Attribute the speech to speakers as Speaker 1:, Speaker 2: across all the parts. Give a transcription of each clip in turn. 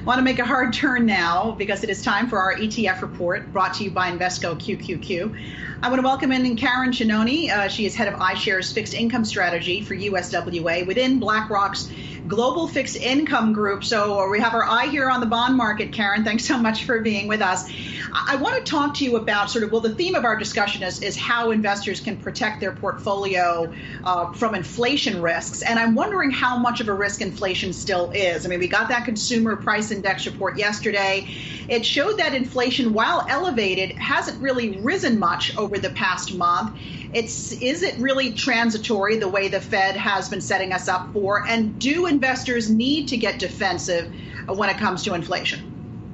Speaker 1: I want to make a hard turn now because it is time for our ETF report brought to you by Invesco QQQ. I want to welcome in Karen Shannoni. She is head of iShares fixed income strategy for USWA within BlackRock's Global Fixed Income Group. So we have our eye here on the bond market. Karen, thanks so much for being with us. I want to talk to you about the theme of our discussion is how investors can protect their portfolio from inflation risks. And I'm wondering how much of a risk inflation still is. I mean, we got that consumer price index report yesterday. It showed that inflation, while elevated, hasn't really risen much over the past month. Is it really transitory the way the Fed has been setting us up for? And do investors need to get defensive when it comes to inflation?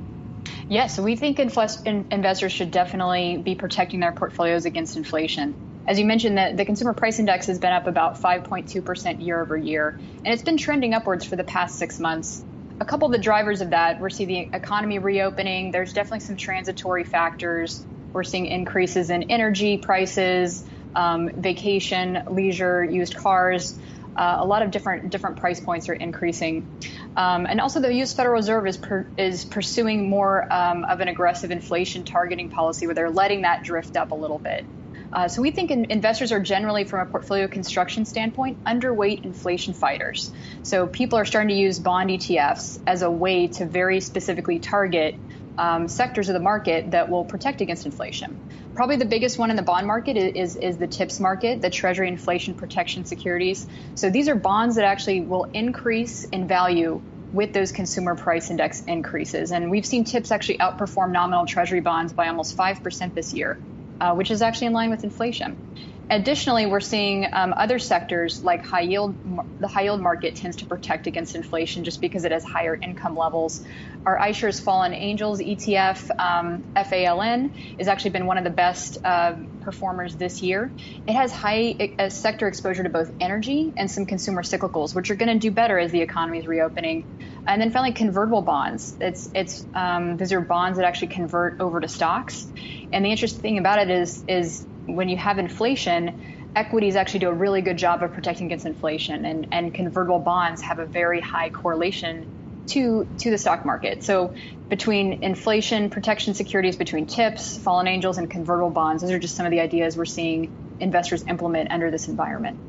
Speaker 2: Yes, we think investors should definitely be protecting their portfolios against inflation. As you mentioned, the consumer price index has been up about 5.2% year over year, and it's been trending upwards for the past 6 months. A couple of the drivers of that, we're seeing the economy reopening. There's definitely some transitory factors. We're seeing increases in energy prices, vacation, leisure, used cars. A lot of different price points are increasing. And also the U.S. Federal Reserve is pursuing more of an aggressive inflation targeting policy where they're letting that drift up a little bit. So we think investors are generally, from a portfolio construction standpoint, underweight inflation fighters. So people are starting to use bond ETFs as a way to very specifically target sectors of the market that will protect against inflation. Probably the biggest one in the bond market is the TIPS market, the Treasury Inflation Protection Securities. So these are bonds that actually will increase in value with those consumer price index increases. And we've seen TIPS actually outperform nominal Treasury bonds by almost 5% this year, which is actually in line with inflation. Additionally, we're seeing other sectors like high yield. The high yield market tends to protect against inflation just because it has higher income levels. Our iShares Fallen Angels ETF, FALN, has actually been one of the best performers this year. It has high sector exposure to both energy and some consumer cyclicals, which are going to do better as the economy is reopening. And then finally, convertible bonds. These are bonds that actually convert over to stocks. And the interesting thing about it is when you have inflation, equities actually do a really good job of protecting against inflation, and convertible bonds have a very high correlation to the stock market. So between inflation protection securities, between TIPS, Fallen Angels, and convertible bonds, those are just some of the ideas we're seeing investors implement under this environment.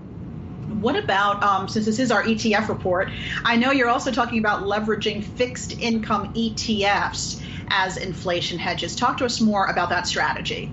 Speaker 1: What about, since this is our ETF report, I know you're also talking about leveraging fixed income ETFs as inflation hedges. Talk to us more about that strategy.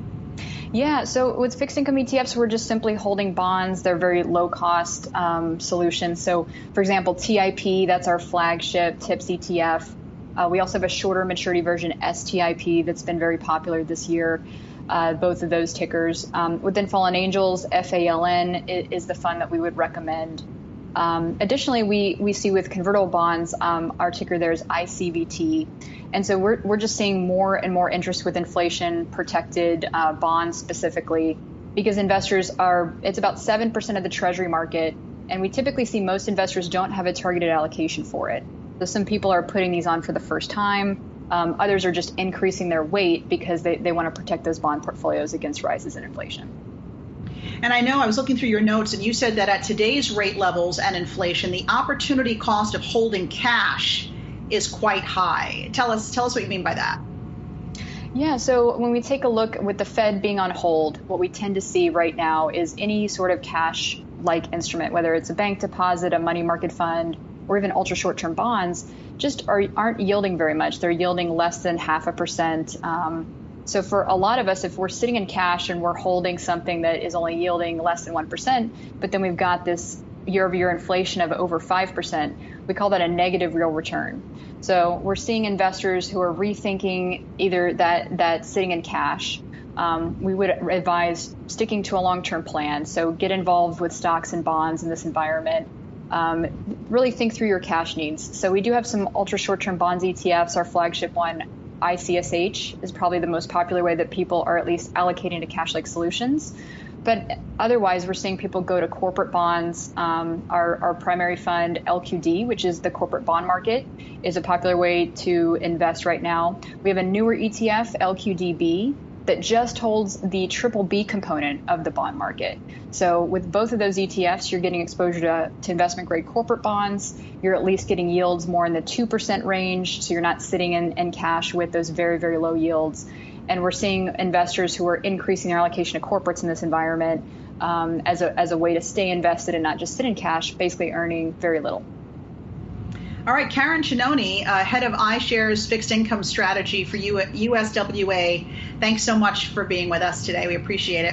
Speaker 2: Yeah, so with fixed income ETFs, we're just simply holding bonds. They're very low cost solutions. So, for example, TIP, that's our flagship TIPS ETF. We also have a shorter maturity version, STIP, that's been very popular this year. Both of those tickers. Within Fallen Angels, FALN is the fund that we would recommend. Additionally, we see with convertible bonds, our ticker there is ICVT. And so we're just seeing more and more interest with inflation protected bonds specifically, because investors it's about 7% of the Treasury market. And we typically see most investors don't have a targeted allocation for it. So some people are putting these on for the first time. Others are just increasing their weight because they want to protect those bond portfolios against rises in inflation.
Speaker 1: And I know I was looking through your notes, and you said that at today's rate levels and inflation, the opportunity cost of holding cash is quite high. Tell us what you mean by that.
Speaker 2: Yeah, so when we take a look with the Fed being on hold, what we tend to see right now is any sort of cash-like instrument, whether it's a bank deposit, a money market fund, or even ultra short-term bonds, just aren't yielding very much. They're yielding less than 0.5%. So for a lot of us, if we're sitting in cash and we're holding something that is only yielding less than 1%, but then we've got this year-over-year inflation of over 5%, we call that a negative real return. So we're seeing investors who are rethinking either that sitting in cash. We would advise sticking to a long-term plan. So get involved with stocks and bonds in this environment. Really think through your cash needs. So we do have some ultra short-term bonds ETFs. Our flagship one, ICSH, is probably the most popular way that people are at least allocating to cash-like solutions. But otherwise, we're seeing people go to corporate bonds. Our primary fund, LQD, which is the corporate bond market, is a popular way to invest right now. We have a newer ETF, LQDB, that just holds the BBB component of the bond market. So with both of those ETFs, you're getting exposure to investment grade corporate bonds. You're at least getting yields more in the 2% range. So you're not sitting in cash with those very, very low yields. And we're seeing investors who are increasing their allocation to corporates in this environment as a way to stay invested and not just sit in cash, basically earning very little.
Speaker 1: All right, Karen Shannone, head of iShares Fixed Income Strategy for USWA. Thanks so much for being with us today. We appreciate it.